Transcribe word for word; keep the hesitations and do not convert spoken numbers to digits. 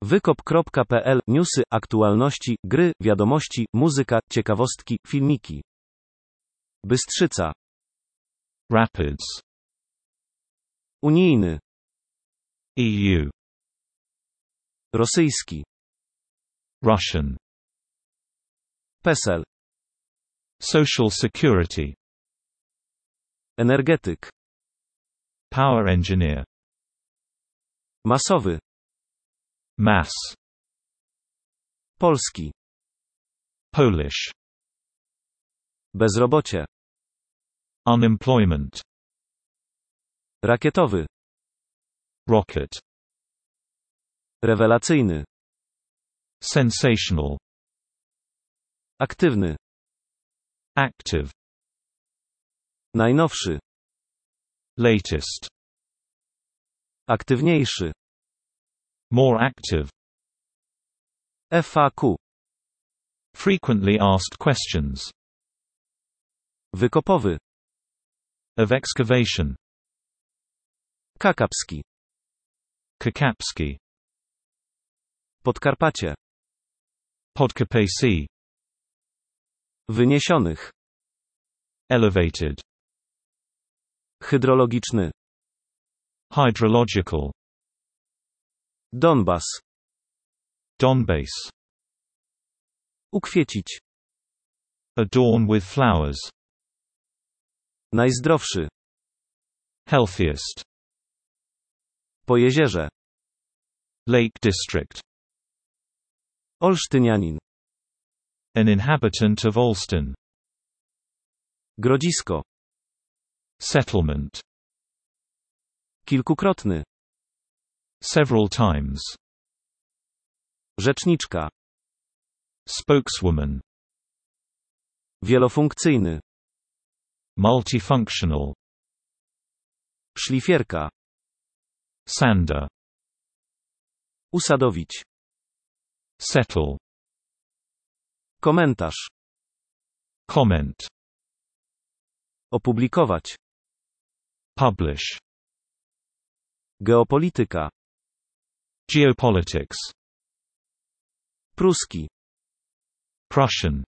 wykop kropka pe el. Newsy, aktualności, gry, wiadomości, muzyka, ciekawostki, filmiki. Bystrzyca. Rapids. Unijny. E U. Rosyjski. Russian. PESEL. Social Security. Energetyk. Power engineer. Masowy. Mass. Polski. Polish. Bezrobocie. Unemployment. Rakietowy. Rocket. Rewelacyjny. Sensational. Aktywny. Active. Najnowszy. Latest. Aktywniejszy. More active. F A Q. Frequently asked questions. Wykopowy. Of excavation. Kakapski. Kakapski. Podkarpacie. Podkarpacy. Wyniesionych. Elevated. Hydrologiczny. Hydrological. Donbas. Donbas. Ukwiecić. Adorn with flowers. Najzdrowszy. Healthiest. Po jezierze. Lake District. Olsztynianin. An inhabitant of Olsztyn. Grodzisko. Settlement. Kilkukrotny. Several times. Rzeczniczka. Spokeswoman. Wielofunkcyjny. Multifunctional. Szlifierka. Sander. Usadowić. Settle. Komentarz. Comment. Opublikować. Publish. Geopolityka. Geopolitics. Pruski. Prussian.